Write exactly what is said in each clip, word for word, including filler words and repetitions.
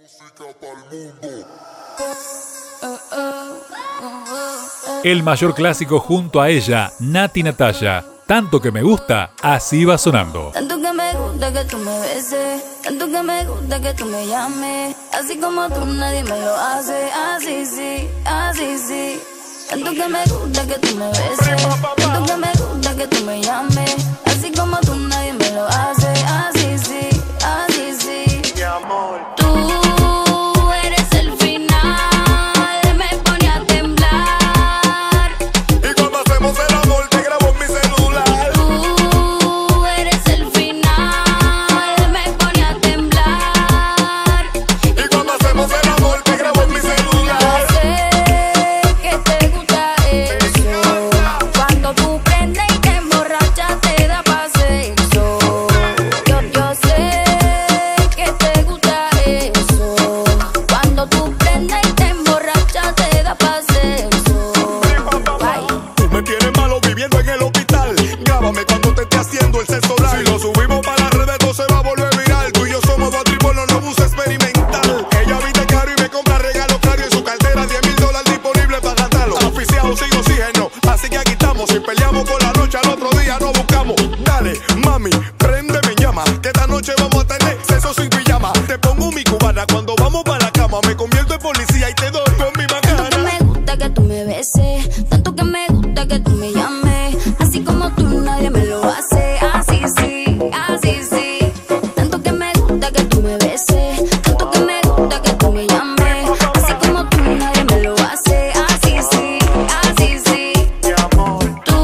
El mayor clásico junto a ella, Nati Natasha. Tanto que me gusta, así va sonando. Tanto que me gusta que tú me beses, tanto que me gusta que tú me llames. Así como tú nadie me lo hace, así sí, así sí. Tanto que me gusta que tú me beses, tanto que me gusta que tú me llames. Así como tú nadie me lo hace, así sí, así sí. Mi amor. Tú eres el final, me pone a temblar. Y cuando hacemos el amor te grabo en mi celular. Tú eres el final, me pone a temblar. Y cuando hacemos el amor te grabo en mi celular. Yo sé que te gusta eso, cuando tú prendes y te emborrachas te da pa' sexo. Yo, yo sé que te gusta eso, cuando tú prendes y te emborrachas te da pa' sexo. Bye. Tú me tienes malo viviendo en el hospital. Grábame cuando te esté haciendo el sexo oral. Si lo subimos para las redes todo se va a volver viral. Tú y yo somos dos tripolos, no bus experimental. Ella viste caro y me compra regalos caros. En su cartera diez mil dólares disponibles para gastarlo. Oficiado sin oxígeno, así que aquí estamos. Si peleamos por la noche al otro día nos buscamos. Dale, mami, préndeme en llama, que esta noche vamos a tener sexo sin pijama. Te pongo mi cubana cuando vamos para la cama. Me convierto en policía y te doy con mi Tanto que macana. me gusta que tú me beses, tanto que me gusta que tú me llames. Así como tú nadie me lo hace, así sí, así sí. Tanto que me gusta que tú me beses, tanto que me gusta que tú me llames. Así como tú nadie me lo hace, así sí, así sí. Mi amor.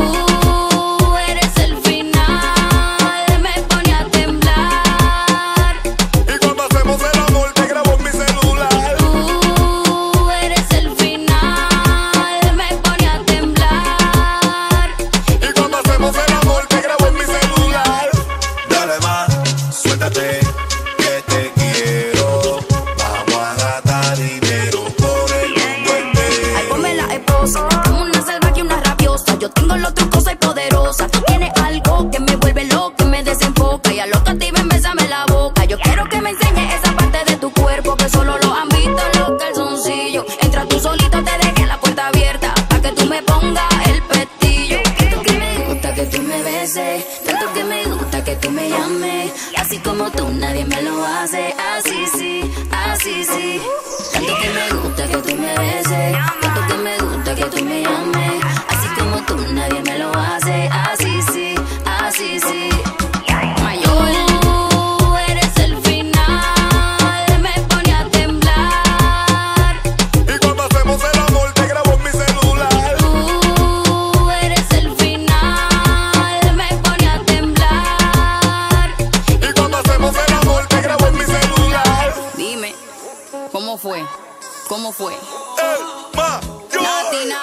Tú eres el final, me pone a temblar. Y cuando hacemos el amor te grabo en mi celular. Tú eres el final, me pone a temblar. Y cuando hacemos el amor te grabo en mi celular. Dale más, suéltate, que te quiero. Vamos a gastar dinero por el mundo Ay, entero. ponme la esposa, como una salvaje y una rabiosa. Yo tengo los trucos, soy poderosa. Tú tienes algo que me vuelve loca, me desenfoca. Y a lo cativa, bésame la boca. Yo quiero que me enseñes esa parte de tu cuerpo que solo lo han visto los calzoncillos. Entra tú solito, te dejé la puerta abierta pa' que tú me pongas el pestillo. Tanto que me gusta que tú me beses, tanto que me gusta que tú me llames. Así como tú nadie me lo hace, así sí, así sí. Tanto que me gusta que tú me beses, tanto que me gusta que tú me llames. Así como tú nadie me lo hace, así sí, así sí. Mayor, tú eres el final, me pone a temblar. Y cuando hacemos el amor te grabo en mi celular. Tú eres el final, me pone a temblar. Y cuando hacemos el amor te grabo en mi celular. Dime, ¿cómo fue? ¿Cómo fue? El mayor. Latina,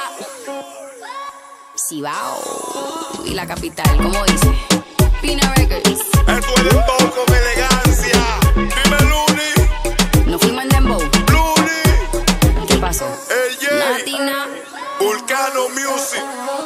Cibao y la capital, ¿cómo dice? Pina Records. Esto es dembow con elegancia. Dime Luni, ¿No fuimos en Dembow? Luni, ¿Qué pasó? el J, Latina. Vulcano Music.